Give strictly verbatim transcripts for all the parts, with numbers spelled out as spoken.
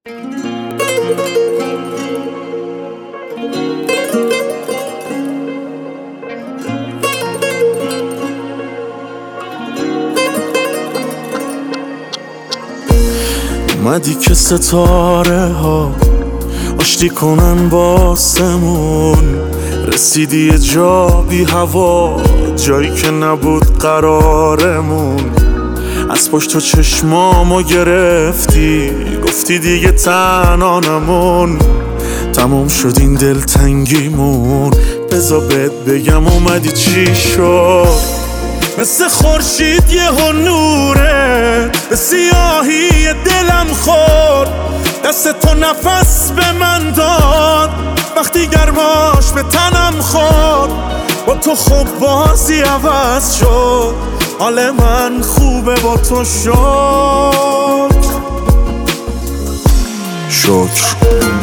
اومدی که ستاره ها آشتی کنن باسمون، رسیدی یه جا بی هوا، جایی که نبود قرارمون. از پشت تو چشمامو گرفتی، گفتی دیگه تنها نمون. تموم شد این دلتنگیمون، بذار بهت بگم اومدی چی شد. مثل خورشید یه نوره به سیاهی دلم خورد، دست تو نفس به من داد وقتی گرماش به تنم خورد. با تو خوب بازی عوض شد، حال من خوبه با تو شد. شکر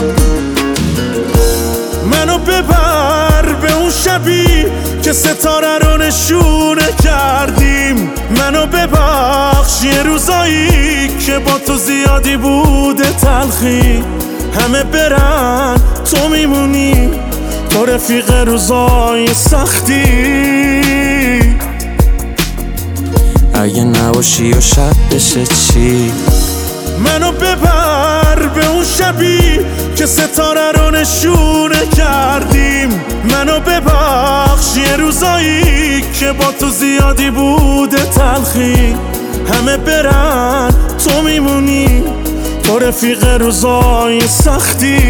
منو ببر به اون شبی که ستاره رو نشونه کردیم. منو ببخش یه روزایی که با تو زیادی بوده تلخی. همه برن تو میمونی، تو رفیق روزای سختی. اگه نباشی و شب بشه چی؟ منو ببر به اون شبی که ستاره رو نشونه کردیم. منو ببخش یه روزایی که با تو زیادی بوده تلخی. همه برن تو میمونی، تو رفیق روزای سختی.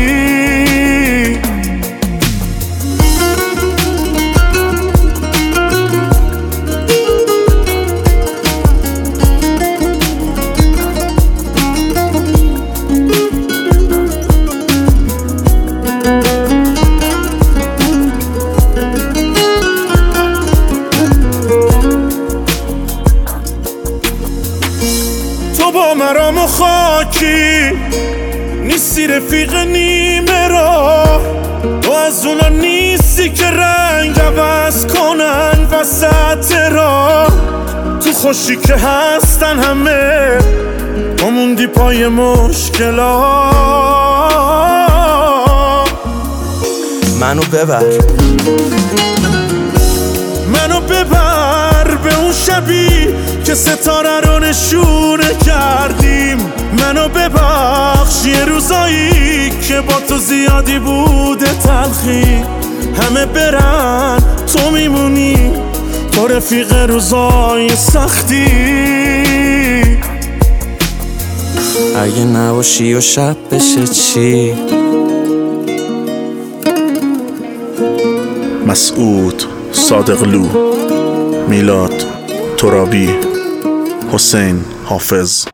تو با مرام و خاکی نیستی، رفیق نیمه راه. تو از اونا نیستی که رنگ عوض کنن وسط راه. تو خوشی که هستن همه، تو موندی پای مشکلات. منو ببر منو ببر به اون شبی که ستاره رو نشونه کردیم. منو ببخش یه روزایی که با تو زیادی بوده تلخی. همه برن تو میمونی، تو رفیق روزای سختی. اگه نباشی و شب بشه چی؟ مسعود صادقلو، میلاد ترابی، حسین حافظ.